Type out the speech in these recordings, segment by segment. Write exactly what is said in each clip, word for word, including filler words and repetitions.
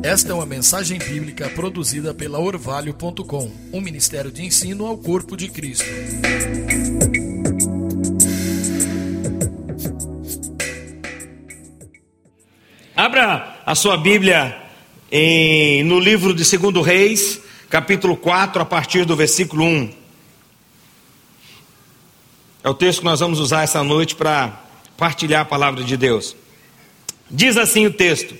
Esta é uma mensagem bíblica produzida pela Orvalho ponto com, um ministério de ensino ao corpo de Cristo. Abra a sua Bíblia em, no livro de Segundo Reis, capítulo quatro, a partir do versículo um. É o texto que nós vamos usar essa noite para partilhar a palavra de Deus. Diz assim o texto: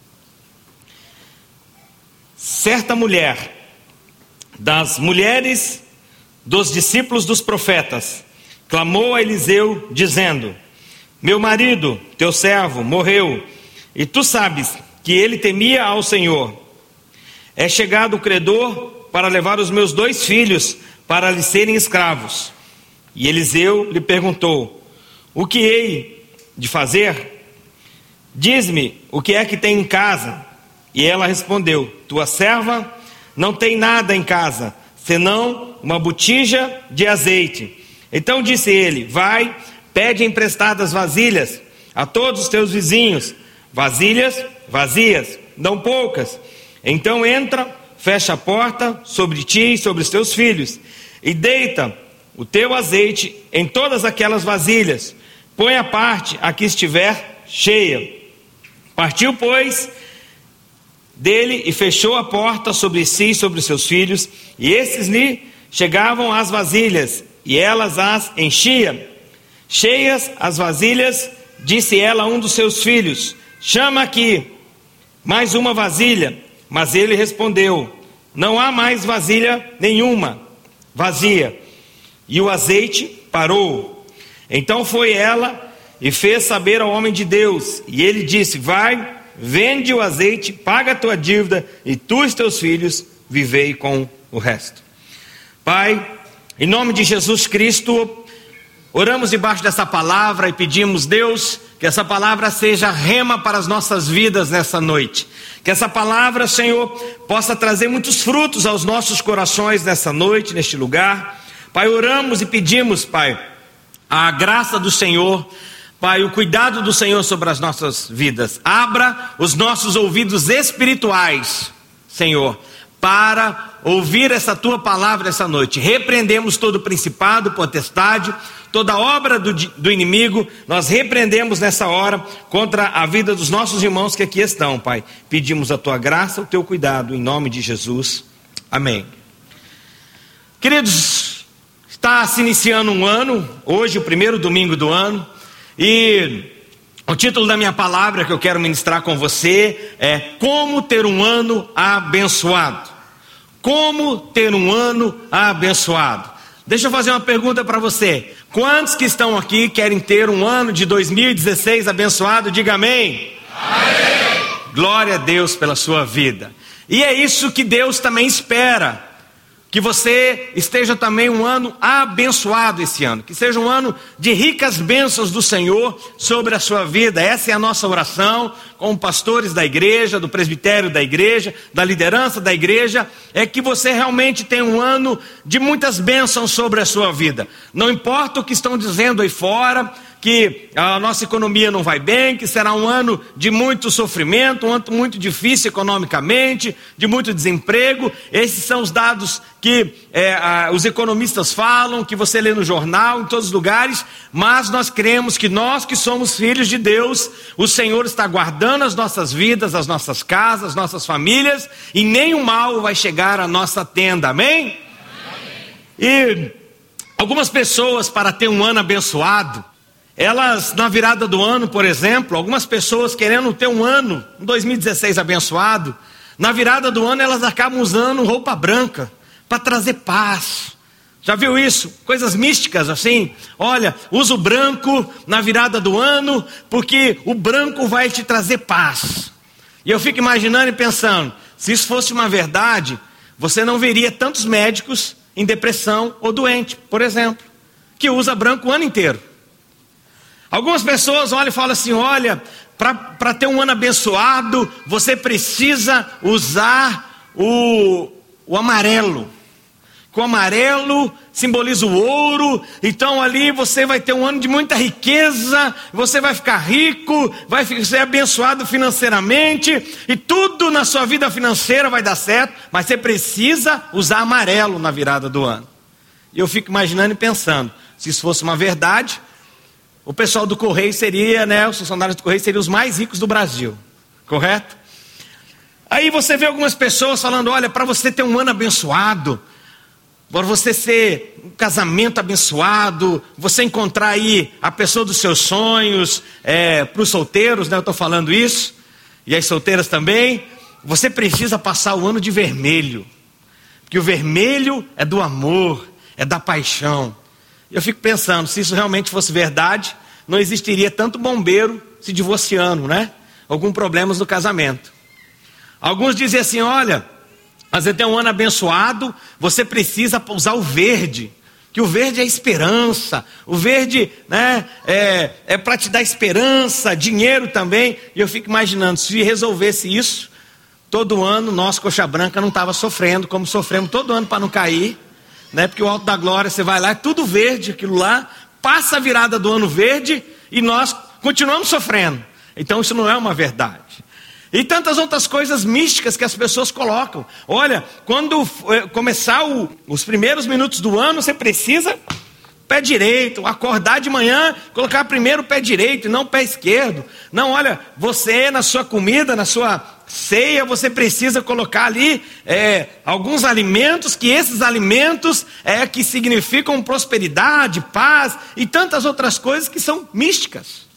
certa mulher das mulheres dos discípulos dos profetas clamou a Eliseu dizendo: meu marido, teu servo, morreu, e tu sabes que ele temia ao Senhor. É chegado o credor para levar os meus dois filhos para lhe serem escravos. E Eliseu lhe perguntou: o que hei de fazer? Diz-me o que é que tem em casa. E ela respondeu: tua serva não tem nada em casa, senão uma botija de azeite. Então disse ele: vai, pede emprestadas vasilhas a todos os teus vizinhos, vasilhas vazias, não poucas. Então entra, fecha a porta sobre ti e sobre os teus filhos, e deita o teu azeite em todas aquelas vasilhas. Põe a parte a que estiver cheia. Partiu, pois, dele e fechou a porta sobre si e sobre os seus filhos, e esses lhe chegavam às vasilhas, e elas as enchia. Cheias as vasilhas, disse ela a um dos seus filhos: chama aqui mais uma vasilha. Mas ele respondeu: não há mais vasilha nenhuma vazia. E o azeite parou. Então foi ela e fez saber ao homem de Deus, e ele disse: vai, vende o azeite, paga a tua dívida, e tu e teus filhos vivei com o resto. Pai, em nome de Jesus Cristo, oramos debaixo dessa palavra e pedimos, Deus, que essa palavra seja rema para as nossas vidas nessa noite. Que essa palavra, Senhor, possa trazer muitos frutos aos nossos corações nessa noite, neste lugar. Pai, oramos e pedimos, Pai, a graça do Senhor, Pai, o cuidado do Senhor sobre as nossas vidas. Abra os nossos ouvidos espirituais, Senhor, para ouvir essa tua palavra essa noite. Repreendemos todo principado, potestade, toda obra do, do inimigo. Nós repreendemos nessa hora contra a vida dos nossos irmãos que aqui estão, Pai. Pedimos a tua graça, o teu cuidado, em nome de Jesus. Amém. Queridos, está se iniciando um ano, hoje o primeiro domingo do ano, e o título da minha palavra que eu quero ministrar com você é Como ter um ano abençoado. Como ter um ano abençoado. Deixa eu fazer uma pergunta para você. Quantos que estão aqui querem ter um ano de dois mil e dezesseis abençoado? Diga amém. Amém. Glória a Deus pela sua vida. E é isso que Deus também espera. Que você esteja também um ano abençoado esse ano. Que seja um ano de ricas bênçãos do Senhor sobre a sua vida. Essa é a nossa oração como pastores da igreja, do presbitério da igreja, da liderança da igreja. É que você realmente tenha um ano de muitas bênçãos sobre a sua vida. Não importa o que estão dizendo aí fora, que a nossa economia não vai bem, que será um ano de muito sofrimento, um ano muito difícil economicamente, de muito desemprego. Esses são os dados que é, a, os economistas falam, que você lê no jornal, em todos os lugares. Mas nós cremos que nós que somos filhos de Deus, o Senhor está guardando as nossas vidas, as nossas casas, as nossas famílias, e nenhum mal vai chegar à nossa tenda, amém? Amém. E algumas pessoas, para ter um ano abençoado, elas, na virada do ano, por exemplo, algumas pessoas querendo ter um ano, um dois mil e dezesseis abençoado, na virada do ano elas acabam usando roupa branca, para trazer paz. Já viu isso? Coisas místicas assim. Olha, usa o branco na virada do ano, porque o branco vai te trazer paz. E eu fico imaginando e pensando, se isso fosse uma verdade, você não veria tantos médicos em depressão ou doente, por exemplo, que usa branco o ano inteiro. Algumas pessoas olham e falam assim, olha, para ter um ano abençoado, você precisa usar o, o amarelo. que o amarelo simboliza o ouro. Então ali você vai ter um ano de muita riqueza, você vai ficar rico, vai ser abençoado financeiramente, e tudo na sua vida financeira vai dar certo, mas você precisa usar amarelo na virada do ano. E eu fico imaginando e pensando, se isso fosse uma verdade, o pessoal do Correio seria, né, os funcionários do Correio seriam os mais ricos do Brasil, correto? Aí você vê algumas pessoas falando, olha, para você ter um ano abençoado, para você ser um casamento abençoado, você encontrar aí a pessoa dos seus sonhos, é, para os solteiros, né, eu estou falando isso, e as solteiras também, você precisa passar o ano de vermelho, porque o vermelho é do amor, é da paixão. Eu fico pensando, se isso realmente fosse verdade, não existiria tanto bombeiro se divorciando, né? Algum problemas no casamento. Alguns dizem assim, olha, você tem um ano abençoado, você precisa usar o verde, que o verde é esperança, o verde, né, é, é para te dar esperança, dinheiro também. E eu fico imaginando, se resolvesse isso, todo ano nós, Coxa Branca, não estava sofrendo, como sofremos todo ano para não cair, né? Porque o Alto da Glória, você vai lá, é tudo verde, aquilo lá, passa a virada do ano verde e nós continuamos sofrendo. Então isso não é uma verdade. E tantas outras coisas místicas que as pessoas colocam. Olha, quando começar o, os primeiros minutos do ano, você precisa pé direito, acordar de manhã, colocar primeiro o pé direito e não o pé esquerdo. Não, olha, você na sua comida, na sua ceia, você precisa colocar ali é, alguns alimentos, que esses alimentos é que significam prosperidade, paz e tantas outras coisas que são místicas.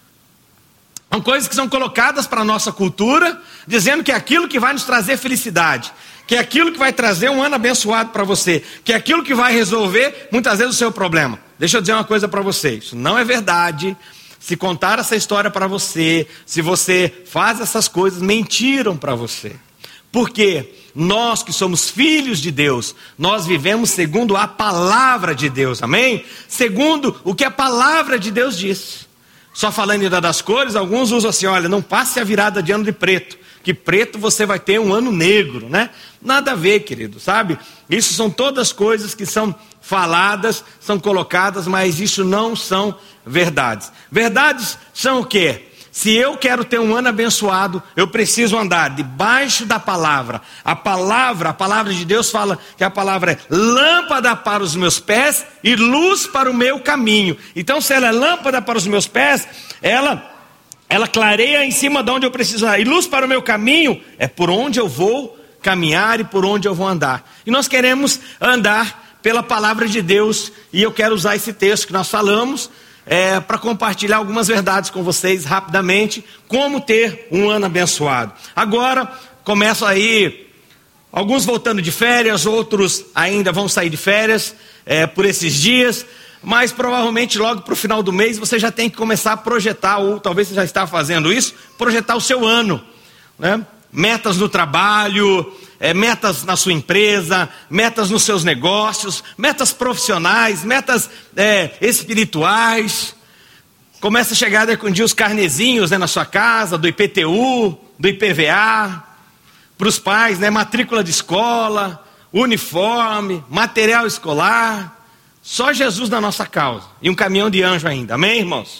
São coisas que são colocadas para a nossa cultura, dizendo que é aquilo que vai nos trazer felicidade, que é aquilo que vai trazer um ano abençoado para você, que é aquilo que vai resolver muitas vezes o seu problema. Deixa eu dizer uma coisa para vocês, isso não é verdade. Se contar essa história para você, se você faz essas coisas, mentiram para você. Porque nós que somos filhos de Deus, nós vivemos segundo a palavra de Deus, amém? Segundo o que a palavra de Deus diz. Só falando ainda das cores, alguns usam assim, olha, não passe a virada de ano de preto, que preto você vai ter um ano negro, né? Nada a ver, querido, sabe? Isso são todas coisas que são faladas, são colocadas, mas isso não são verdades. Verdades são o quê? Se eu quero ter um ano abençoado, eu preciso andar debaixo da palavra. A palavra, a palavra de Deus fala que a palavra é lâmpada para os meus pés e luz para o meu caminho. Então, se ela é lâmpada para os meus pés, ela, ela clareia em cima de onde eu preciso andar. E luz para o meu caminho é por onde eu vou caminhar e por onde eu vou andar. E nós queremos andar pela palavra de Deus. E eu quero usar esse texto que nós falamos, É, para compartilhar algumas verdades com vocês rapidamente, como ter um ano abençoado. Agora, começam aí, alguns voltando de férias, outros ainda vão sair de férias é, por esses dias, mas provavelmente logo para o final do mês você já tem que começar a projetar, ou talvez você já está fazendo isso, projetar o seu ano, né? Metas no trabalho, é, metas na sua empresa, metas nos seus negócios, metas profissionais, metas é, espirituais. Começa a chegar daqui um dia os carnezinhos, né, na sua casa, do I P T U, do I P V A, para os pais, né, matrícula de escola, uniforme, material escolar. Só Jesus na nossa causa, e um caminhão de anjo ainda, amém, irmãos?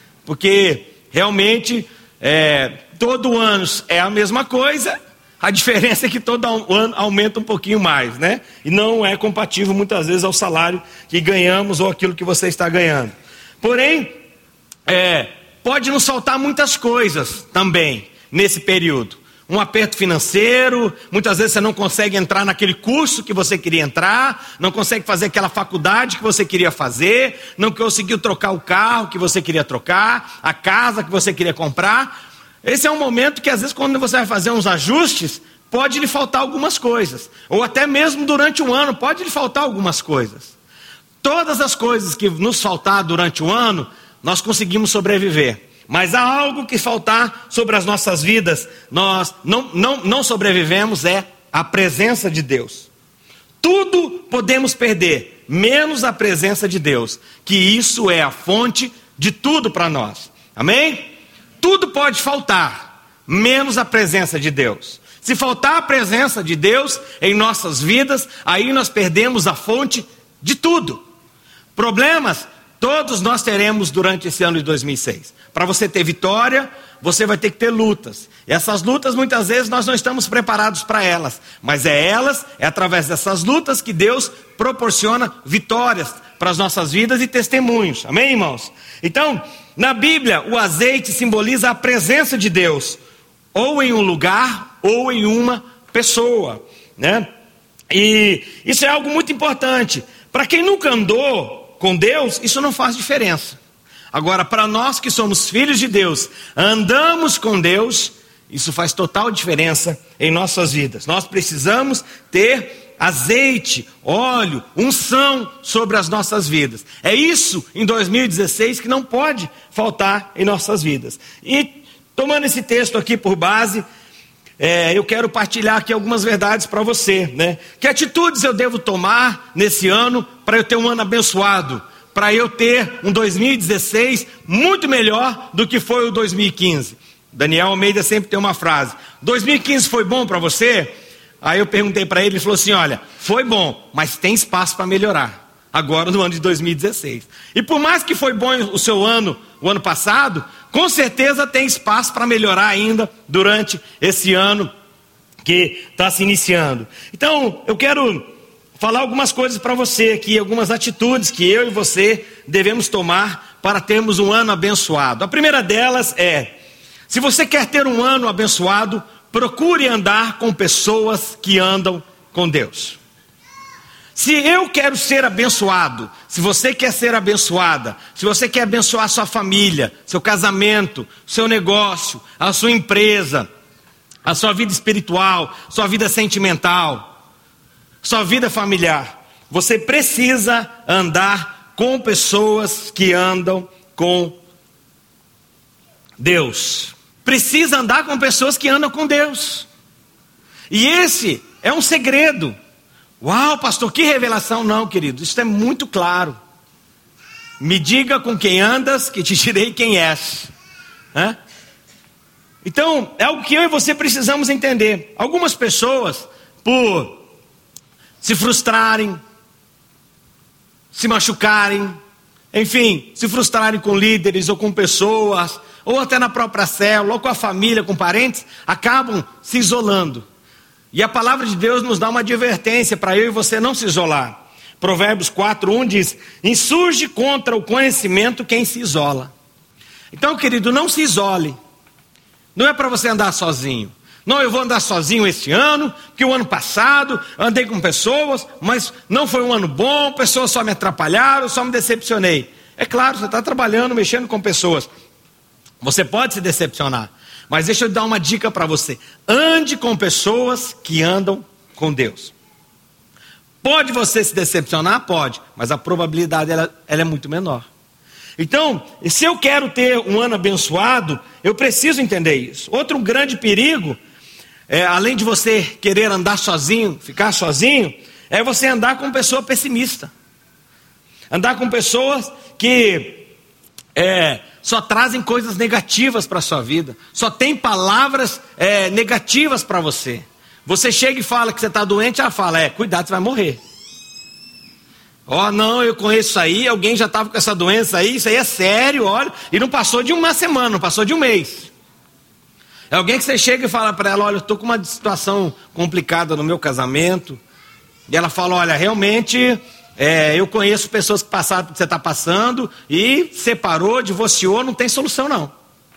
Porque realmente é, todo ano é a mesma coisa. A diferença é que todo ano aumenta um pouquinho mais, né? E não é compatível muitas vezes ao salário que ganhamos ou aquilo que você está ganhando. Porém, é, pode nos faltar muitas coisas também nesse período. Um aperto financeiro, muitas vezes você não consegue entrar naquele curso que você queria entrar, não consegue fazer aquela faculdade que você queria fazer, não conseguiu trocar o carro que você queria trocar, a casa que você queria comprar. Esse é um momento que às vezes quando você vai fazer uns ajustes, pode lhe faltar algumas coisas. Ou até mesmo durante um ano, pode lhe faltar algumas coisas. Todas as coisas que nos faltar durante o ano, nós conseguimos sobreviver. Mas há algo que faltar sobre as nossas vidas, nós não, não, não sobrevivemos, é a presença de Deus. Tudo podemos perder, menos a presença de Deus, que isso é a fonte de tudo para nós. Amém? Tudo pode faltar, menos a presença de Deus. Se faltar a presença de Deus em nossas vidas, aí nós perdemos a fonte de tudo. Problemas, todos nós teremos durante esse ano de dois mil e seis. Para você ter vitória, você vai ter que ter lutas. E essas lutas, muitas vezes, nós não estamos preparados para elas. Mas é elas, é através dessas lutas que Deus proporciona vitórias para as nossas vidas e testemunhos. Amém, irmãos? Então, na Bíblia, o azeite simboliza a presença de Deus, ou em um lugar, ou em uma pessoa, né? E isso é algo muito importante. Para quem nunca andou com Deus, isso não faz diferença. Agora, para nós que somos filhos de Deus, andamos com Deus, isso faz total diferença em nossas vidas. Nós precisamos ter azeite, óleo, unção sobre as nossas vidas. É isso em dois mil e dezesseis que não pode faltar em nossas vidas. E tomando esse texto aqui por base, é, eu quero partilhar aqui algumas verdades para você, né? Que atitudes eu devo tomar nesse ano para eu ter um ano abençoado? Para eu ter um dois mil e dezesseis muito melhor do que foi o dois mil e quinze. Daniel Almeida sempre tem uma frase: dois mil e quinze foi bom para você? Aí eu perguntei para ele, ele falou assim: olha, foi bom, mas tem espaço para melhorar, agora no ano de dois mil e dezesseis. E por mais que foi bom o seu ano, o ano passado, com certeza tem espaço para melhorar ainda durante esse ano que está se iniciando. Então, eu quero falar algumas coisas para você aqui, algumas atitudes que eu e você devemos tomar para termos um ano abençoado. A primeira delas é: se você quer ter um ano abençoado, procure andar com pessoas que andam com Deus. Se eu quero ser abençoado, se você quer ser abençoada, se você quer abençoar sua família, seu casamento, seu negócio, a sua empresa, a sua vida espiritual, sua vida sentimental, sua vida familiar, você precisa andar com pessoas que andam com Deus. Precisa andar com pessoas que andam com Deus. E esse é um segredo. Uau, pastor, que revelação. Não, querido, isso é muito claro. Me diga com quem andas, que te direi quem és. Hã? Então, é algo que eu e você precisamos entender. Algumas pessoas, por se frustrarem, se machucarem, enfim, se frustrarem com líderes ou com pessoas, ou até na própria célula, ou com a família, com parentes, acabam se isolando. E a palavra de Deus nos dá uma advertência para eu e você não se isolar. Provérbios quatro, um diz: insurge contra o conhecimento quem se isola. Então, querido, não se isole. Não é para você andar sozinho. Não, eu vou andar sozinho este ano, porque o ano passado andei com pessoas, mas não foi um ano bom, pessoas só me atrapalharam, só me decepcionei. É claro, você está trabalhando, mexendo com pessoas. Você pode se decepcionar. Mas deixa eu dar uma dica para você: ande com pessoas que andam com Deus. Pode você se decepcionar? Pode, mas a probabilidade ela, ela é muito menor. Então, se eu quero ter um ano abençoado, eu preciso entender isso. Outro grande perigo, é, além de você querer andar sozinho, ficar sozinho, é você andar com pessoa pessimista. Andar com pessoas que é, só trazem coisas negativas para a sua vida, só tem palavras é, negativas para você. Você chega e fala que você está doente, ela fala: é, cuidado, você vai morrer. Ó, oh, não, eu conheço isso aí, alguém já estava com essa doença aí, isso aí é sério, olha, e não passou de uma semana, não passou de um mês. É alguém que você chega e fala para ela: olha, eu estou com uma situação complicada no meu casamento, e ela fala: olha, realmente... É, eu conheço pessoas que passaram por que você está passando e separou, divorciou, não tem solução não.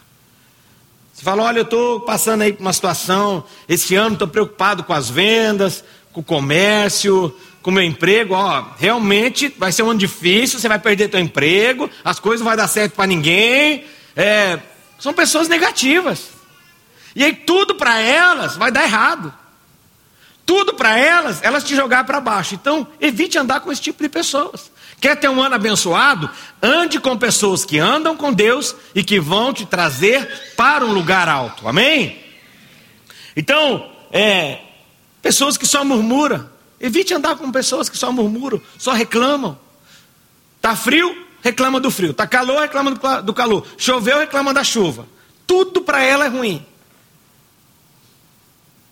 Você fala: olha, eu estou passando aí por uma situação, esse ano estou preocupado com as vendas, com o comércio, com o meu emprego. Ó, realmente vai ser um ano difícil, você vai perder seu emprego, as coisas não vão dar certo para ninguém. É, são pessoas negativas. E aí tudo para elas vai dar errado. Tudo para elas, elas te jogar para baixo. Então, evite andar com esse tipo de pessoas. Quer ter um ano abençoado? Ande com pessoas que andam com Deus e que vão te trazer para um lugar alto. Amém? Então, é, pessoas que só murmuram. Evite andar com pessoas que só murmuram, só reclamam. Está frio? Reclama do frio. Está calor? Reclama do, do calor. Choveu? Reclama da chuva. Tudo para ela é ruim.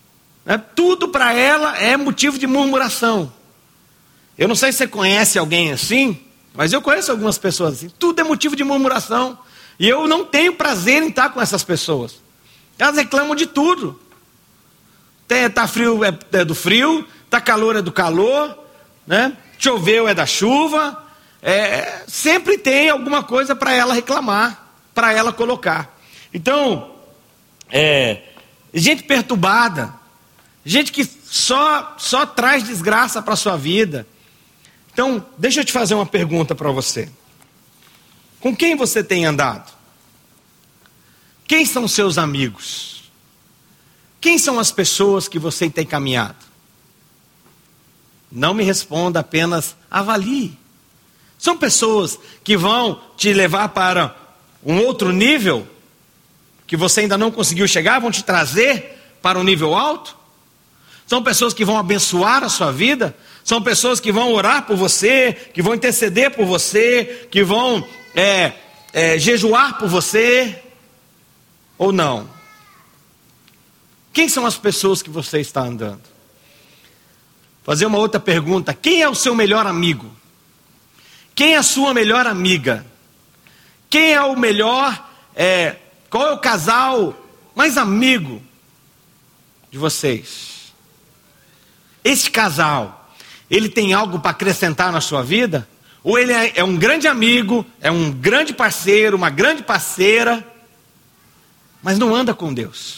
né? Tudo para ela é motivo de murmuração. Eu não sei se você conhece alguém assim, mas eu conheço algumas pessoas assim. Tudo é motivo de murmuração. E eu não tenho prazer em estar com essas pessoas. Elas reclamam de tudo. Está frio, é, é do frio. Está calor, é do calor. Né? Choveu, é da chuva. É, sempre tem alguma coisa para ela reclamar, para ela colocar. Então, é, gente perturbada, gente que só, só traz desgraça para a sua vida. Então, deixa eu te fazer uma pergunta para você. Com quem você tem andado? Quem são seus amigos? Quem são as pessoas que você tem caminhado? Não me responda, apenas avalie. São pessoas que vão te levar para um outro nível, que você ainda não conseguiu chegar, vão te trazer para um nível alto? São pessoas que vão abençoar a sua vida? São pessoas que vão orar por você, que vão interceder por você, que vão é, é, jejuar por você? Ou não? Quem são as pessoas que você está andando? Fazer uma outra pergunta: quem é o seu melhor amigo? Quem é a sua melhor amiga? Quem é o melhor, é, qual é o casal mais amigo de vocês? Esse casal, ele tem algo para acrescentar na sua vida? Ou ele é, é um grande amigo, é um grande parceiro, uma grande parceira, mas não anda com Deus?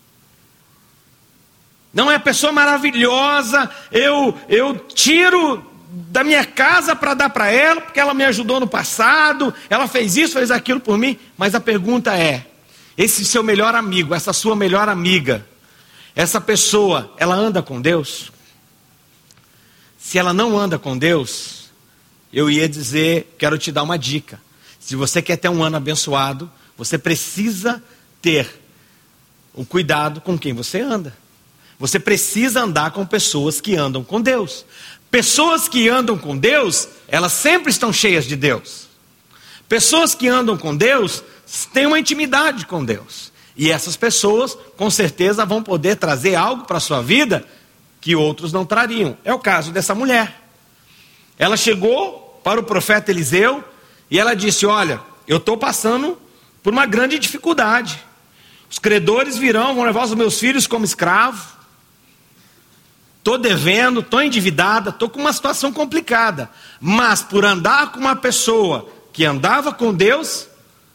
Não é pessoa maravilhosa, eu, eu tiro da minha casa para dar para ela, porque ela me ajudou no passado, ela fez isso, fez aquilo por mim. Mas a pergunta é, esse seu melhor amigo, essa sua melhor amiga, essa pessoa, ela anda com Deus? Se ela não anda com Deus, eu ia dizer, quero te dar uma dica. Se você quer ter um ano abençoado, você precisa ter o cuidado com quem você anda. Você precisa andar com pessoas que andam com Deus. Pessoas que andam com Deus, elas sempre estão cheias de Deus. Pessoas que andam com Deus, têm uma intimidade com Deus. E essas pessoas, com certeza, vão poder trazer algo para a sua vida que outros não trariam. É o caso dessa mulher. Ela chegou para o profeta Eliseu e ela disse: olha, eu estou passando por uma grande dificuldade. Os credores virão, vão levar os meus filhos como escravo. Estou devendo, estou endividada, estou com uma situação complicada. Mas por andar com uma pessoa que andava com Deus,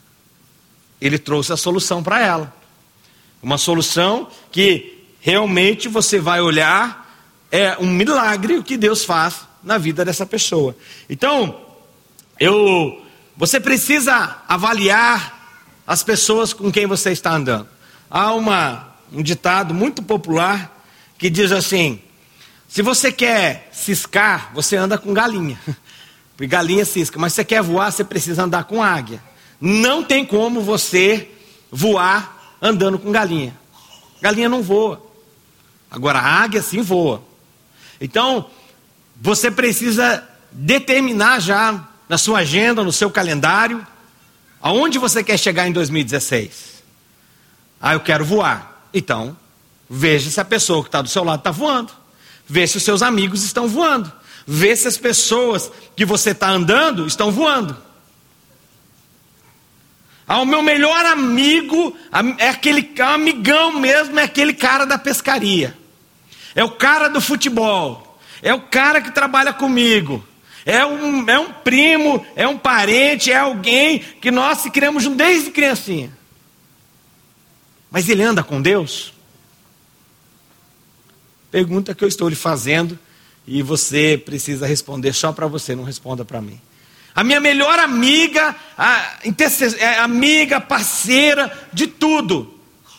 ele trouxe a solução para ela. Uma solução que realmente você vai olhar, é um milagre o que Deus faz na vida dessa pessoa. Então, eu, você precisa avaliar as pessoas com quem você está andando. Há uma, um ditado muito popular que diz assim: se você quer ciscar, você anda com galinha. Porque galinha cisca. Mas se você quer voar, você precisa andar com águia. Não tem como você voar andando com galinha. Galinha não voa. Agora a águia sim voa. Então, você precisa determinar já na sua agenda, no seu calendário, aonde você quer chegar em dois mil e dezesseis. Ah, eu quero voar. Então, veja se a pessoa que está do seu lado está voando. Vê se os seus amigos estão voando. Vê se as pessoas que você está andando estão voando. Ah, o meu melhor amigo é aquele amigão mesmo, é aquele cara da pescaria. É o cara do futebol. É o cara que trabalha comigo. É um, é um primo, é um parente, é alguém que nós se criamos juntos desde criancinha. Mas ele anda com Deus? Pergunta que eu estou lhe fazendo e você precisa responder só para você, não responda para mim. A minha melhor amiga, a, a amiga, parceira de tudo,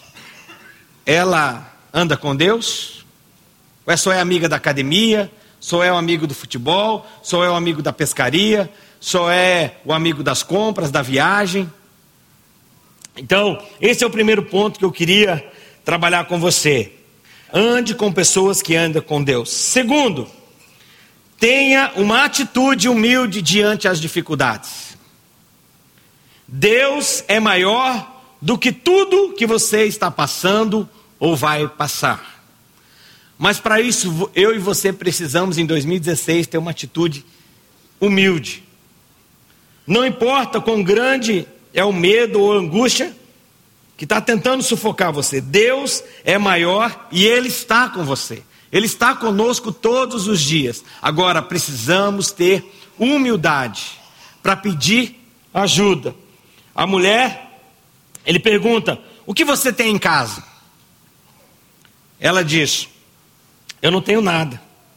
ela anda com Deus? Ou é só é amiga da academia? Só é o amigo do futebol? Só é o amigo da pescaria? Só é o amigo das compras, da viagem? Então, esse é o primeiro ponto que eu queria trabalhar com você. Ande com pessoas que andam com Deus. Segundo, tenha uma atitude humilde diante das dificuldades. Deus é maior do que tudo que você está passando ou vai passar. Mas para isso, eu e você precisamos em dois mil e dezesseis ter uma atitude humilde. Não importa quão grande é o medo ou a angústia que está tentando sufocar você, Deus é maior e Ele está com você. Ele está conosco todos os dias. Agora precisamos ter humildade para pedir ajuda. A mulher, ele pergunta: o que você tem em casa? Ela diz: eu não tenho nada.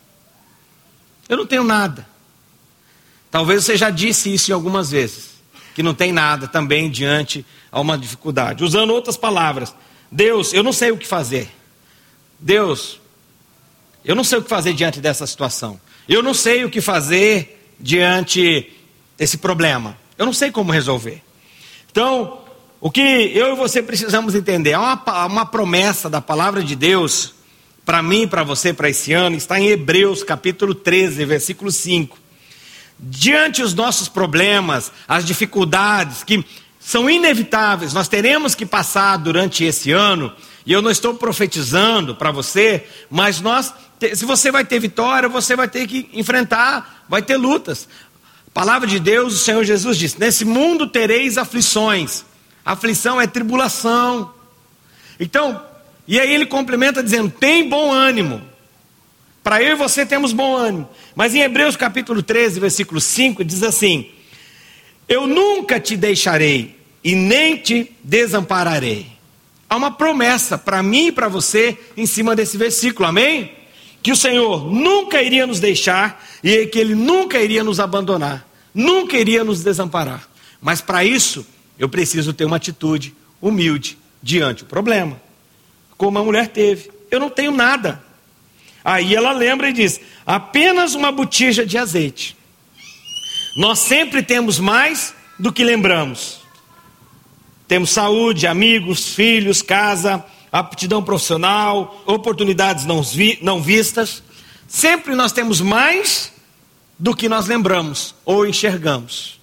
Eu não tenho nada. Talvez você já disse isso em algumas vezes, que não tem nada também diante a uma dificuldade. Usando outras palavras: Deus, eu não sei o que fazer. Deus, eu não sei o que fazer diante dessa situação. Eu não sei o que fazer diante desse problema. Eu não sei como resolver. Então, o que eu e você precisamos entender, é uma, uma promessa da palavra de Deus, para mim e para você, para esse ano, está em Hebreus capítulo treze, versículo cinco. Diante os nossos problemas, as dificuldades que são inevitáveis, nós teremos que passar durante esse ano, e eu não estou profetizando para você, mas nós, se você vai ter vitória, você vai ter que enfrentar, vai ter lutas. A palavra de Deus, o Senhor Jesus disse: nesse mundo tereis aflições. Aflição é tribulação. Então, e aí ele complementa dizendo: tem bom ânimo. Para eu e você temos bom ânimo. Mas em Hebreus capítulo treze, versículo cinco, diz assim: eu nunca te deixarei e nem te desampararei. Há uma promessa para mim e para você em cima desse versículo, amém? Que o Senhor nunca iria nos deixar e que Ele nunca iria nos abandonar, nunca iria nos desamparar. Mas para isso, eu preciso ter uma atitude humilde diante do problema, como a mulher teve. Eu não tenho nada. Aí ela lembra e diz: apenas uma botija de azeite. Nós sempre temos mais do que lembramos. Temos saúde, amigos, filhos, casa, aptidão profissional, oportunidades não, vi, não vistas. Sempre nós temos mais do que nós lembramos ou enxergamos.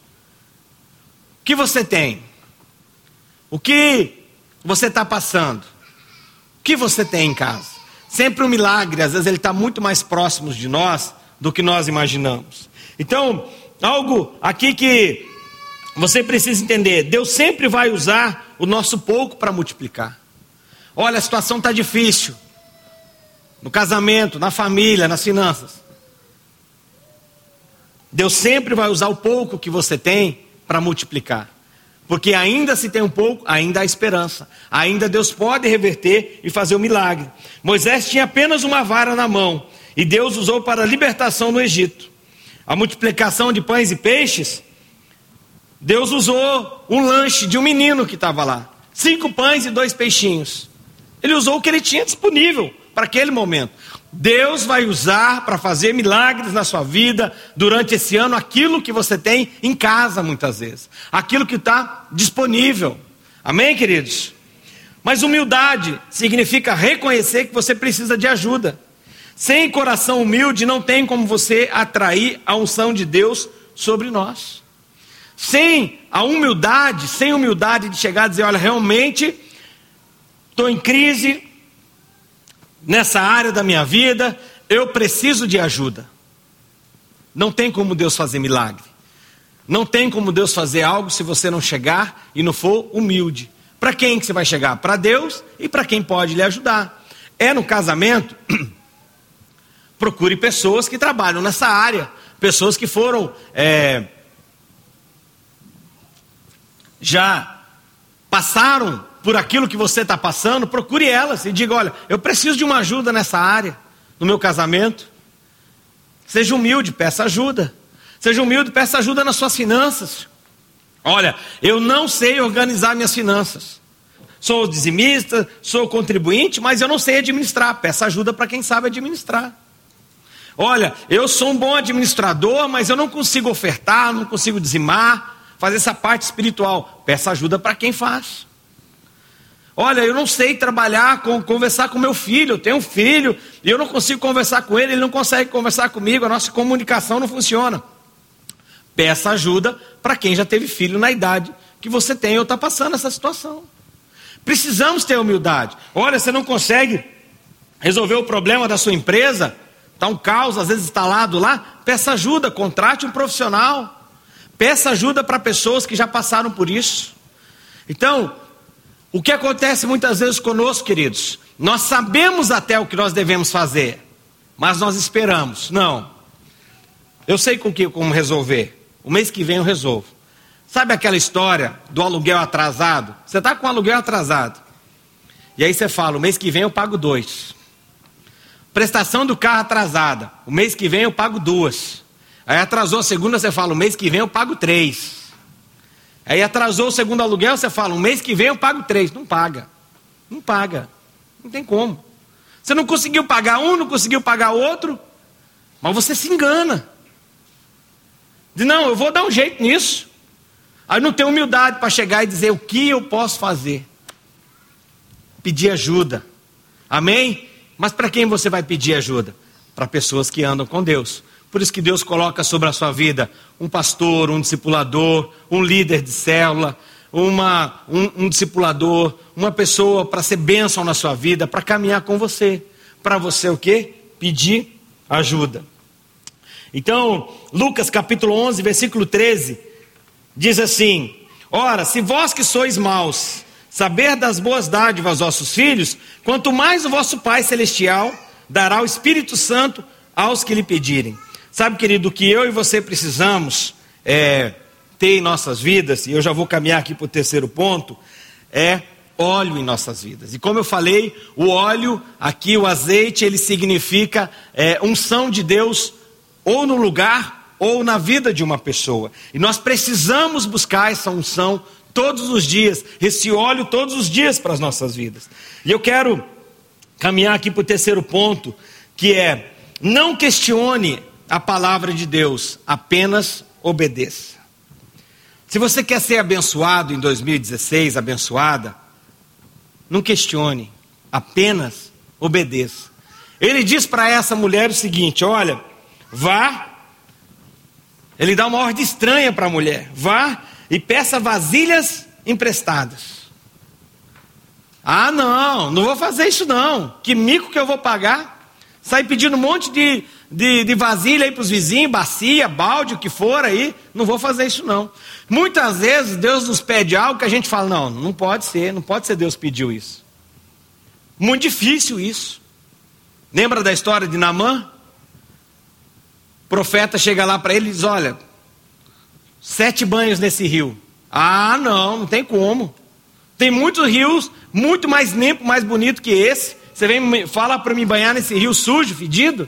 O que você tem? O que você está passando? O que você tem em casa? Sempre um milagre, às vezes ele está muito mais próximo de nós do que nós imaginamos. Então, algo aqui que você precisa entender: Deus sempre vai usar o nosso pouco para multiplicar. Olha, a situação está difícil, no casamento, na família, nas finanças. Deus sempre vai usar o pouco que você tem para multiplicar. Porque ainda se tem um pouco, ainda há esperança. Ainda Deus pode reverter e fazer um milagre. Moisés tinha apenas uma vara na mão, e Deus usou para a libertação no Egito. A multiplicação de pães e peixes, Deus usou um lanche de um menino que estava lá. Cinco pães e dois peixinhos. Ele usou o que ele tinha disponível para aquele momento. Deus vai usar para fazer milagres na sua vida durante esse ano aquilo que você tem em casa muitas vezes. Aquilo que está disponível. Amém, queridos? Mas humildade significa reconhecer que você precisa de ajuda. Sem coração humilde não tem como você atrair a unção de Deus sobre nós. Sem a humildade, sem humildade de chegar e dizer: olha, realmente estou em crise nessa área da minha vida, eu preciso de ajuda. Não tem como Deus fazer milagre. Não tem como Deus fazer algo se você não chegar e não for humilde. Para quem que você vai chegar? Para Deus e para quem pode lhe ajudar. É no casamento, procure pessoas que trabalham nessa área, pessoas que foram é, já passaram por aquilo que você está passando. Procure elas e diga: olha, eu preciso de uma ajuda nessa área, no meu casamento. Seja humilde, peça ajuda. Seja humilde, peça ajuda nas suas finanças. Olha, eu não sei organizar minhas finanças. Sou dizimista, sou contribuinte, mas eu não sei administrar. Peça ajuda para quem sabe administrar. Olha, eu sou um bom administrador, mas eu não consigo ofertar, não consigo dizimar, fazer essa parte espiritual. Peça ajuda para quem faz. Olha, eu não sei trabalhar, com, conversar com meu filho. Eu tenho um filho e eu não consigo conversar com ele, ele não consegue conversar comigo, a nossa comunicação não funciona. Peça ajuda para quem já teve filho na idade que você tem ou está passando essa situação. Precisamos ter humildade. Olha, você não consegue resolver o problema da sua empresa, está um caos, às vezes instalado lá, peça ajuda, contrate um profissional, peça ajuda para pessoas que já passaram por isso. Então, o que acontece muitas vezes conosco, queridos, nós sabemos até o que nós devemos fazer, mas nós esperamos. Não, eu sei com que, como resolver, o mês que vem eu resolvo. Sabe aquela história do aluguel atrasado? Você está com o aluguel atrasado, e aí você fala, o mês que vem eu pago dois. Prestação do carro atrasada, o mês que vem eu pago duas. Aí atrasou a segunda, você fala, o mês que vem eu pago três. Aí atrasou o segundo aluguel, você fala, um mês que vem eu pago três. Não paga, não paga, não tem como. Você não conseguiu pagar um, não conseguiu pagar outro, mas você se engana. Diz, não, eu vou dar um jeito nisso. Aí não tem humildade para chegar e dizer, o que eu posso fazer? Pedir ajuda, amém? Mas para quem você vai pedir ajuda? Para pessoas que andam com Deus. Por isso que Deus coloca sobre a sua vida um pastor, um discipulador, um líder de célula, uma, um, um discipulador, uma pessoa para ser bênção na sua vida, para caminhar com você. Para você o quê? Pedir ajuda. Então, Lucas capítulo onze, versículo treze, diz assim, ora, se vós que sois maus, saber das boas dádivas aos vossos filhos, quanto mais o vosso Pai Celestial dará o Espírito Santo aos que lhe pedirem. Sabe, querido, o que eu e você precisamos é, ter em nossas vidas, e eu já vou caminhar aqui para o terceiro ponto, é óleo em nossas vidas. E como eu falei, o óleo, aqui o azeite, ele significa é, unção de Deus, ou no lugar, ou na vida de uma pessoa. E nós precisamos buscar essa unção todos os dias, esse óleo todos os dias para as nossas vidas. E eu quero caminhar aqui para o terceiro ponto, que é, não questione a palavra de Deus, apenas obedeça. Se você quer ser abençoado em dois mil e dezesseis, abençoada, não questione, apenas obedeça. Ele diz para essa mulher o seguinte, olha, vá, ele dá uma ordem estranha para a mulher, vá e peça vasilhas emprestadas. Ah não, não vou fazer isso não, que mico que eu vou pagar, sair pedindo um monte de, de, de vasilha aí para os vizinhos, bacia, balde, o que for aí, não vou fazer isso não. Muitas vezes Deus nos pede algo que a gente fala, não, não pode ser, não pode ser Deus pediu isso. Muito difícil isso. Lembra da história de Naamã? O profeta chega lá para ele e diz, olha, sete banhos nesse rio. Ah não, não tem como. Tem muitos rios, muito mais limpo, mais bonito que esse. Você vem falar para me banhar nesse rio sujo, fedido?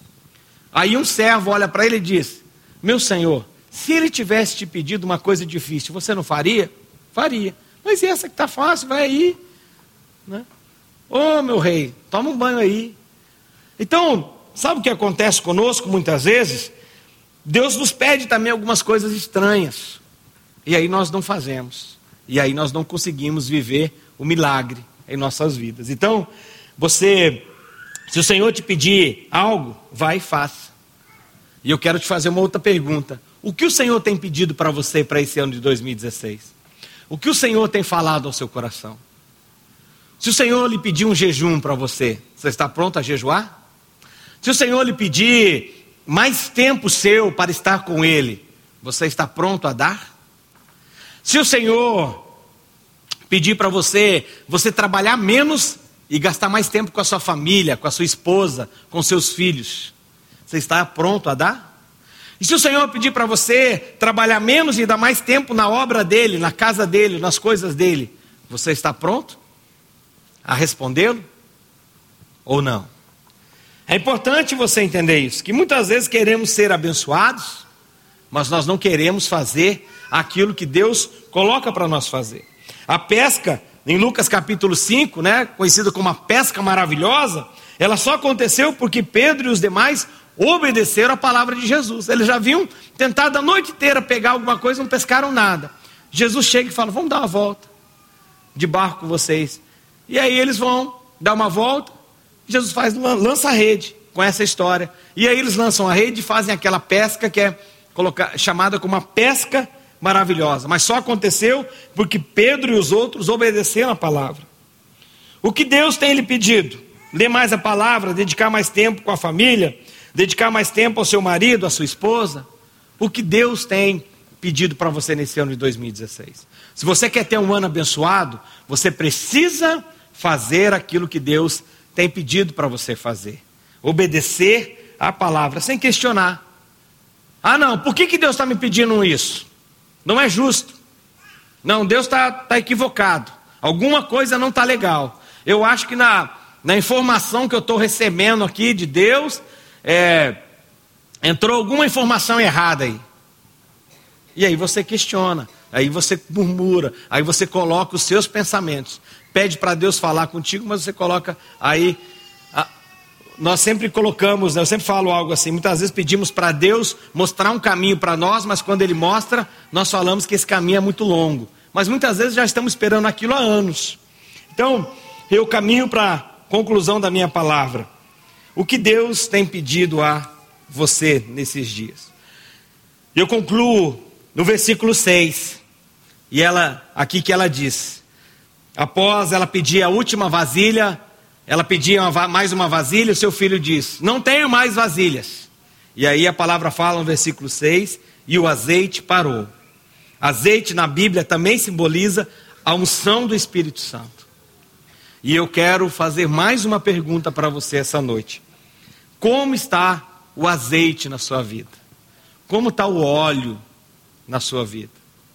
Aí um servo olha para ele e diz, meu senhor, se ele tivesse te pedido uma coisa difícil, você não faria? Faria. Mas essa que está fácil, vai aí. Né? Ô meu rei, toma um banho aí. Então, sabe o que acontece conosco muitas vezes? Deus nos pede também algumas coisas estranhas. E aí nós não fazemos. E aí nós não conseguimos viver o milagre em nossas vidas. Então, você, se o Senhor te pedir algo, vai e faça. E eu quero te fazer uma outra pergunta. O que o Senhor tem pedido para você para esse ano de dois mil e dezesseis? O que o Senhor tem falado ao seu coração? Se o Senhor lhe pedir um jejum para você, você está pronto a jejuar? Se o Senhor lhe pedir mais tempo seu para estar com Ele, você está pronto a dar? Se o Senhor pedir para você, você trabalhar menos e gastar mais tempo com a sua família, com a sua esposa, com seus filhos, você está pronto a dar? E se o Senhor pedir para você trabalhar menos e dar mais tempo na obra dEle, na casa dEle, nas coisas dEle, você está pronto a respondê-lo? Ou não? É importante você entender isso, que muitas vezes queremos ser abençoados, mas nós não queremos fazer aquilo que Deus coloca para nós fazer. A pesca, em Lucas capítulo cinco, né, conhecida como a pesca maravilhosa, ela só aconteceu porque Pedro e os demais obedeceram a palavra de Jesus. Eles já haviam tentado a noite inteira pegar alguma coisa, não pescaram nada. Jesus chega e fala, vamos dar uma volta de barco com vocês. E aí eles vão dar uma volta, Jesus faz, lança a rede com essa história. E aí eles lançam a rede e fazem aquela pesca que é colocar, chamada como uma pesca maravilhosa. Mas só aconteceu porque Pedro e os outros obedeceram a palavra. O que Deus tem lhe pedido? ler mais a palavra, dedicar mais tempo com a família, dedicar mais tempo ao seu marido, à sua esposa. O que Deus tem pedido para você nesse ano de dois mil e dezesseis. Se você quer ter um ano abençoado, você precisa fazer aquilo que Deus tem pedido para você fazer. Obedecer a palavra, sem questionar. Ah não, por que, que Deus está me pedindo isso? Não é justo. Não, Deus está tá equivocado. Alguma coisa não está legal. Eu acho que na, na informação que eu estou recebendo aqui de Deus, é, entrou alguma informação errada aí. E aí você questiona, aí você murmura, aí você coloca os seus pensamentos. Pede para Deus falar contigo, mas você coloca aí... A, nós sempre colocamos, né, eu sempre falo algo assim, muitas vezes pedimos para Deus mostrar um caminho para nós, mas quando Ele mostra, nós falamos que esse caminho é muito longo. Mas muitas vezes já estamos esperando aquilo há anos. Então, eu caminho para a conclusão da minha palavra. O que Deus tem pedido a você nesses dias? Eu concluo no versículo seis, e ela, aqui que ela diz, após ela pedir a última vasilha, ela pedia uma, mais uma vasilha, o seu filho diz, não tenho mais vasilhas. E aí a palavra fala no versículo seis, e o azeite parou. Azeite na Bíblia também simboliza a unção do Espírito Santo. E eu quero fazer mais uma pergunta para você essa noite. Como está o azeite na sua vida? Como está o óleo na sua vida?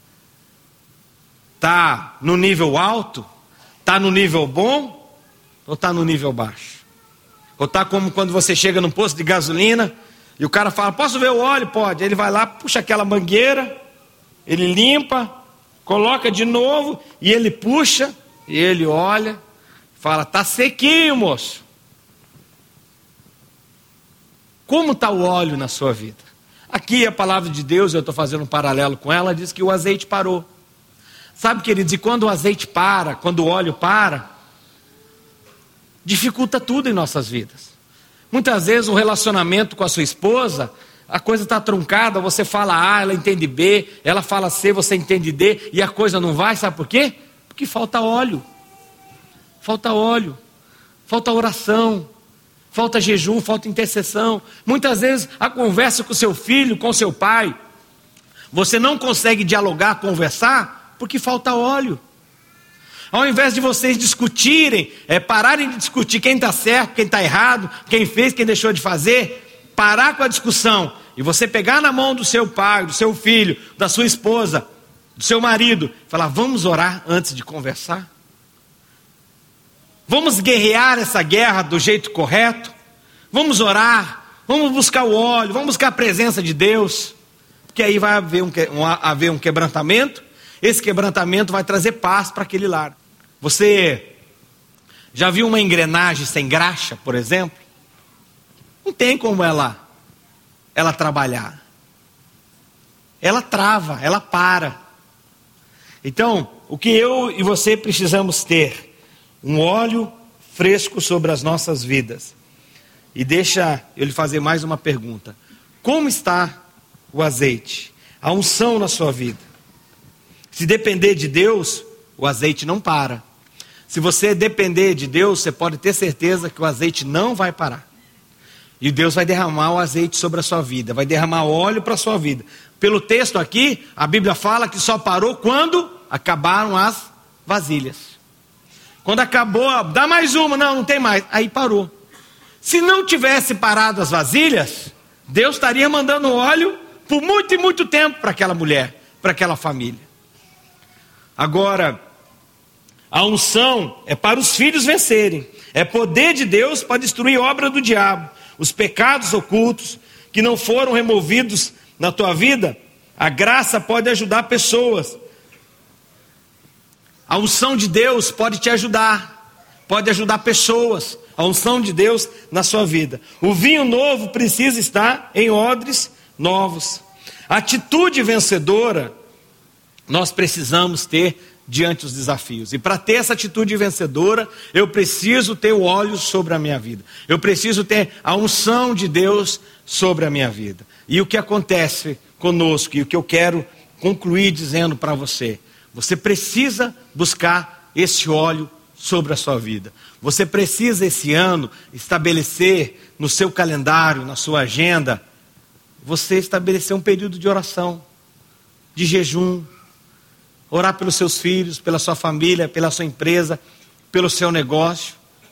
Está no nível alto? Está no nível bom? Ou está no nível baixo? Ou está como quando você chega num posto de gasolina e o cara fala, posso ver o óleo? Pode. Ele vai lá, puxa aquela mangueira, ele limpa, coloca de novo e ele puxa, e ele olha, fala, está sequinho, moço. Como está o óleo na sua vida? Aqui a palavra de Deus, eu estou fazendo um paralelo com ela, diz que o azeite parou. Sabe, queridos, e quando o azeite para, quando o óleo para, dificulta tudo em nossas vidas. Muitas vezes o relacionamento com a sua esposa, a coisa está truncada, você fala A, ela entende B, ela fala C, você entende D, e a coisa não vai, sabe por quê? Porque falta óleo. Falta óleo, falta oração, falta jejum, falta intercessão. Muitas vezes a conversa com seu filho, com seu pai, você não consegue dialogar, conversar, porque falta óleo. Ao invés de vocês discutirem, é, pararem de discutir quem está certo, quem está errado, quem fez, quem deixou de fazer, parar com a discussão e você pegar na mão do seu pai, do seu filho, da sua esposa, do seu marido, falar, vamos orar antes de conversar? Vamos guerrear essa guerra do jeito correto? Vamos orar, vamos buscar o óleo, vamos buscar a presença de Deus, porque aí vai haver um, um, haver um quebrantamento. Esse quebrantamento vai trazer paz para aquele lar. Você já viu uma engrenagem sem graxa, por exemplo? Não tem como ela, ela trabalhar. Ela trava, ela para. Então, o que eu e você precisamos ter? Um óleo fresco sobre as nossas vidas. E deixa eu lhe fazer mais uma pergunta. Como está o azeite? A unção na sua vida? Se depender de Deus, o azeite não para. Se você depender de Deus, você pode ter certeza que o azeite não vai parar. E Deus vai derramar o azeite sobre a sua vida, vai derramar óleo para a sua vida. Pelo texto aqui, a Bíblia fala que só parou quando acabaram as vasilhas. Quando acabou, dá mais uma, não, não tem mais. Aí parou. Se não tivesse parado as vasilhas, Deus estaria mandando óleo por muito e muito tempo para aquela mulher, para aquela família. Agora, a unção é para os filhos vencerem. É poder de Deus para destruir a obra do diabo. Os pecados ocultos que não foram removidos na tua vida, a graça pode ajudar pessoas. A unção de Deus pode te ajudar, pode ajudar pessoas. A unção de Deus na sua vida. O vinho novo precisa estar em odres novos. A atitude vencedora nós precisamos ter diante dos desafios. E para ter essa atitude vencedora, eu preciso ter o óleo sobre a minha vida. Eu preciso ter a unção de Deus sobre a minha vida. E o que acontece conosco, e o que eu quero concluir dizendo para você, você precisa buscar esse óleo sobre a sua vida. Você precisa esse ano estabelecer no seu calendário, na sua agenda, você estabelecer um período de oração, de jejum, orar pelos seus filhos, pela sua família, pela sua empresa, pelo seu negócio.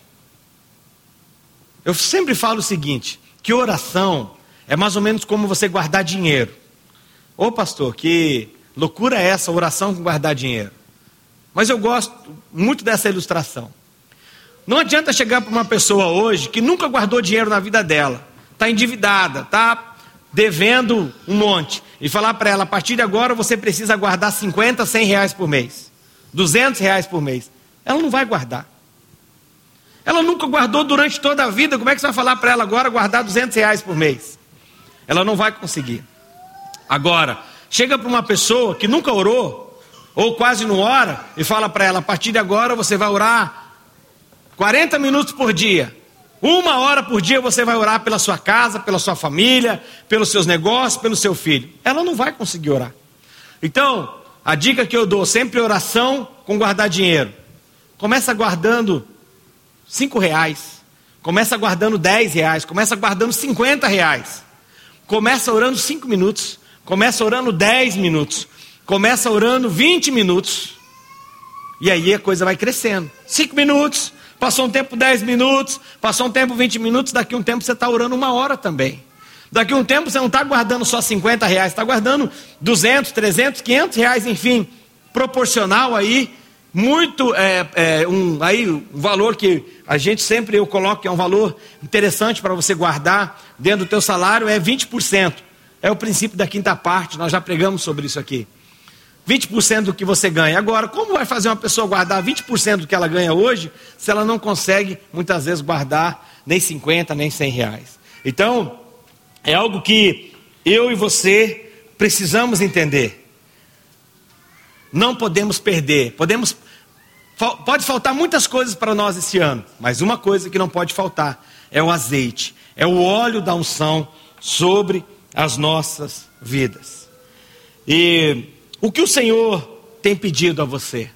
Eu sempre falo o seguinte, que oração é mais ou menos como você guardar dinheiro. Ô pastor, que loucura é essa, oração com guardar dinheiro? Mas eu gosto muito dessa ilustração. Não adianta chegar para uma pessoa hoje que nunca guardou dinheiro na vida dela, está endividada, está devendo um monte, e falar para ela, a partir de agora você precisa guardar cinquenta, cem reais por mês, duzentos reais por mês. Ela não vai guardar. Ela nunca guardou durante toda a vida, como é que você vai falar para ela agora guardar duzentos reais por mês? Ela não vai conseguir. Agora, chega para uma pessoa que nunca orou, ou quase não ora, e fala para ela, a partir de agora você vai orar quarenta minutos por dia. Uma hora por dia você vai orar pela sua casa, pela sua família, pelos seus negócios, pelo seu filho. Ela não vai conseguir orar. Então, a dica que eu dou, sempre oração com guardar dinheiro. Começa guardando cinco reais. Começa guardando dez reais. Começa guardando cinquenta reais. Começa orando cinco minutos. Começa orando dez minutos. Começa orando vinte minutos. E aí a coisa vai crescendo. cinco minutos. Passou um tempo dez minutos, passou um tempo vinte minutos, daqui a um tempo você está orando uma hora também. Daqui a um tempo você não está guardando só cinquenta reais, está guardando duzentos, trezentos, quinhentos reais, enfim, proporcional aí, muito, é, é, um, aí, um valor que a gente sempre, eu coloco que é um valor interessante para você guardar dentro do teu salário, é vinte por cento. É o princípio da quinta parte, nós já pregamos sobre isso aqui. vinte por cento do que você ganha. Agora, como vai fazer uma pessoa guardar vinte por cento do que ela ganha hoje, se ela não consegue, muitas vezes, guardar nem cinquenta, nem cem reais? Então, é algo que eu e você precisamos entender. Não podemos perder. Podemos, pode faltar muitas coisas para nós esse ano, mas uma coisa que não pode faltar é o azeite, é o óleo da unção sobre as nossas vidas. E o que o Senhor tem pedido a você?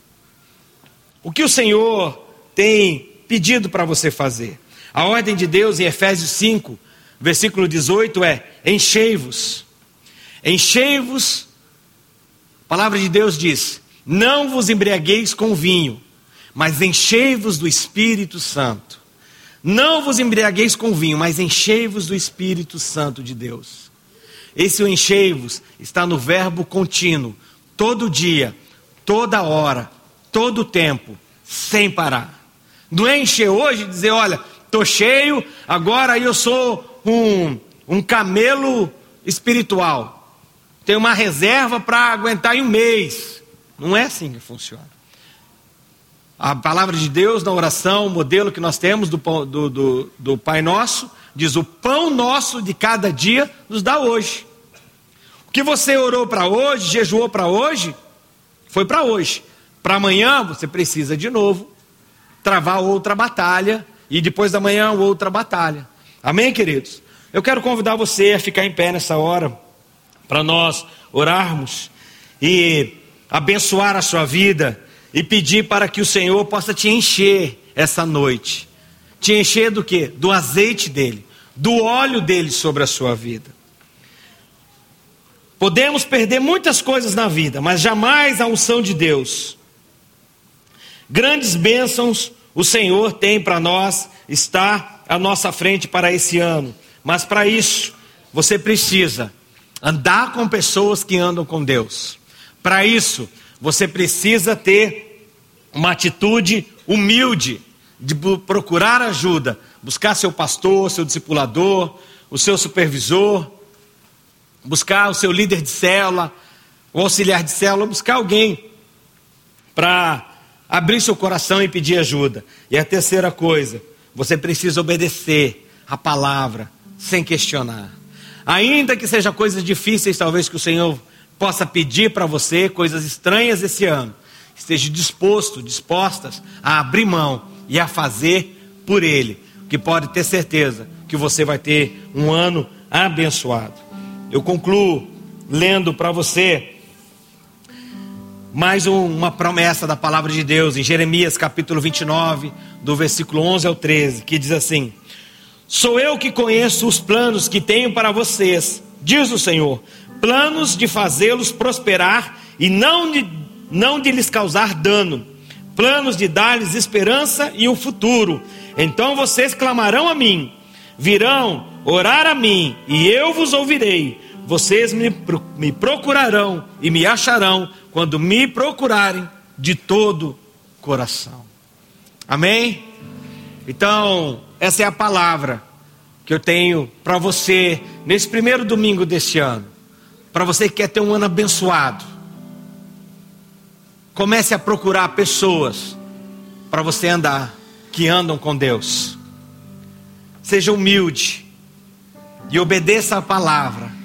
O que o Senhor tem pedido para você fazer? A ordem de Deus em Efésios cinco, versículo dezoito é: enchei-vos. Enchei-vos. A palavra de Deus diz: não vos embriagueis com vinho, mas enchei-vos do Espírito Santo. Não vos embriagueis com vinho, mas enchei-vos do Espírito Santo de Deus. Esse o enchei-vos está no verbo contínuo. Todo dia, toda hora, todo tempo, sem parar. Não é encher hoje e dizer, olha, estou cheio, agora eu sou um, um camelo espiritual. Tenho uma reserva para aguentar em um mês. Não é assim que funciona. A palavra de Deus na oração, o modelo que nós temos do, do, do, do Pai Nosso, diz, o pão nosso de cada dia nos dá hoje. O que você orou para hoje, jejuou para hoje, foi para hoje. Para amanhã você precisa de novo travar outra batalha, e depois da manhã outra batalha. Amém, queridos? Eu quero convidar você a ficar em pé nessa hora, para nós orarmos e abençoar a sua vida, e pedir para que o Senhor possa te encher essa noite. Te encher do quê? Do azeite dele, do óleo dele sobre a sua vida. Podemos perder muitas coisas na vida, mas jamais a unção de Deus. Grandes bênçãos o Senhor tem para nós, está à nossa frente para esse ano. Mas para isso, você precisa andar com pessoas que andam com Deus. Para isso, você precisa ter uma atitude humilde, de procurar ajuda, buscar seu pastor, seu discipulador, o seu supervisor, buscar o seu líder de célula, o auxiliar de célula, buscar alguém para abrir seu coração e pedir ajuda. E a terceira coisa, você precisa obedecer a palavra sem questionar. Ainda que seja coisas difíceis, talvez que o Senhor possa pedir para você, coisas estranhas esse ano, esteja disposto, dispostas a abrir mão e a fazer por Ele, que pode ter certeza que você vai ter um ano abençoado. Eu concluo lendo para você mais uma promessa da palavra de Deus em Jeremias capítulo vinte e nove, do versículo onze ao treze, que diz assim: sou eu que conheço os planos que tenho para vocês, diz o Senhor, planos de fazê-los prosperar e não de, não de lhes causar dano, planos de dar-lhes esperança e um futuro. Então vocês clamarão a mim, virão orar a mim e eu vos ouvirei. Vocês me, me procurarão e me acharão quando me procurarem de todo coração. Amém? Então, essa é a palavra que eu tenho para você nesse primeiro domingo deste ano. Para você que quer ter um ano abençoado, comece a procurar pessoas para você andar, que andam com Deus. Seja humilde e obedeça a palavra.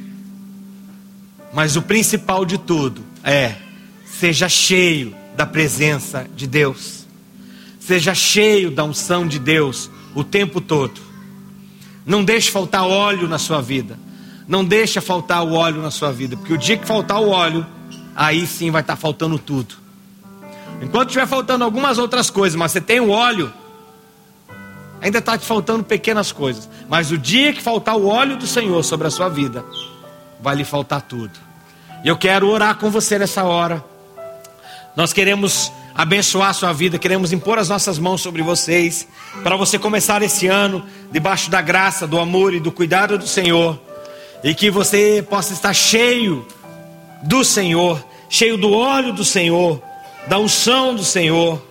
Mas o principal de tudo é: seja cheio da presença de Deus. Seja cheio da unção de Deus o tempo todo. Não deixe faltar óleo na sua vida. Não deixe faltar o óleo na sua vida. Porque o dia que faltar o óleo, aí sim vai estar faltando tudo. Enquanto estiver faltando algumas outras coisas, mas você tem o óleo, ainda está te faltando pequenas coisas. Mas o dia que faltar o óleo do Senhor sobre a sua vida, vai lhe faltar tudo. E eu quero orar com você nessa hora. Nós queremos abençoar a sua vida, queremos impor as nossas mãos sobre vocês, para você começar esse ano debaixo da graça, do amor e do cuidado do Senhor, e que você possa estar cheio do Senhor, cheio do óleo do Senhor, da unção do Senhor.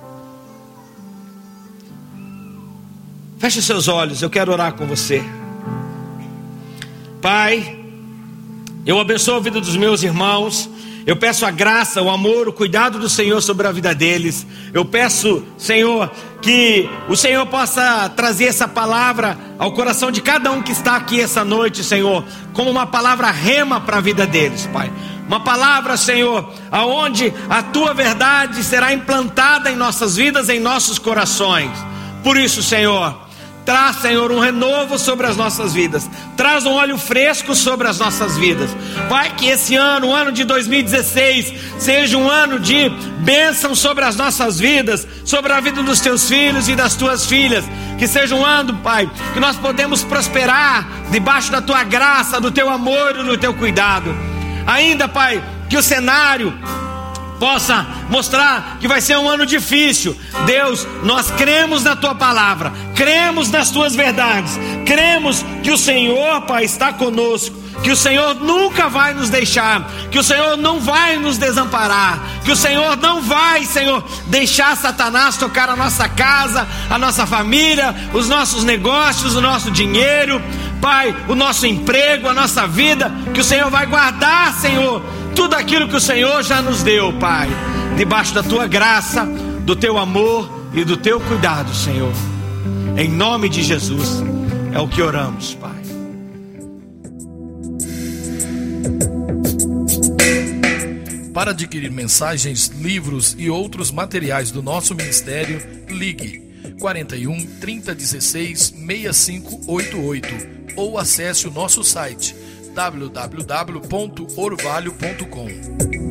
Feche seus olhos, eu quero orar com você. Pai, eu abençoo a vida dos meus irmãos. Eu peço a graça, o amor, o cuidado do Senhor sobre a vida deles. Eu peço, Senhor, que o Senhor possa trazer essa palavra ao coração de cada um que está aqui essa noite, Senhor, como uma palavra rema para a vida deles, Pai. Uma palavra, Senhor, aonde a Tua verdade será implantada em nossas vidas, em nossos corações. Por isso, Senhor, traz, Senhor, um renovo sobre as nossas vidas. Traz um óleo fresco sobre as nossas vidas. Vai que esse ano, o ano de dois mil e dezesseis, seja um ano de bênção sobre as nossas vidas, sobre a vida dos Teus filhos e das Tuas filhas. Que seja um ano, Pai, que nós podemos prosperar debaixo da Tua graça, do Teu amor e do Teu cuidado. Ainda, Pai, que o cenário possa mostrar que vai ser um ano difícil. Deus, nós cremos na Tua palavra, cremos nas Tuas verdades, cremos que o Senhor, Pai, está conosco, que o Senhor nunca vai nos deixar, que o Senhor não vai nos desamparar, que o Senhor não vai, Senhor, deixar Satanás tocar a nossa casa, a nossa família, os nossos negócios, o nosso dinheiro, Pai, o nosso emprego, a nossa vida. Que o Senhor vai guardar, Senhor, tudo aquilo que o Senhor já nos deu, Pai, debaixo da Tua graça, do Teu amor e do Teu cuidado, Senhor. Em nome de Jesus é o que oramos, Pai. Para adquirir mensagens, livros e outros materiais do nosso ministério, ligue quarenta e um, trinta, dezesseis, sessenta e cinco oitenta e oito ou acesse o nosso site w w w ponto orvalho ponto com.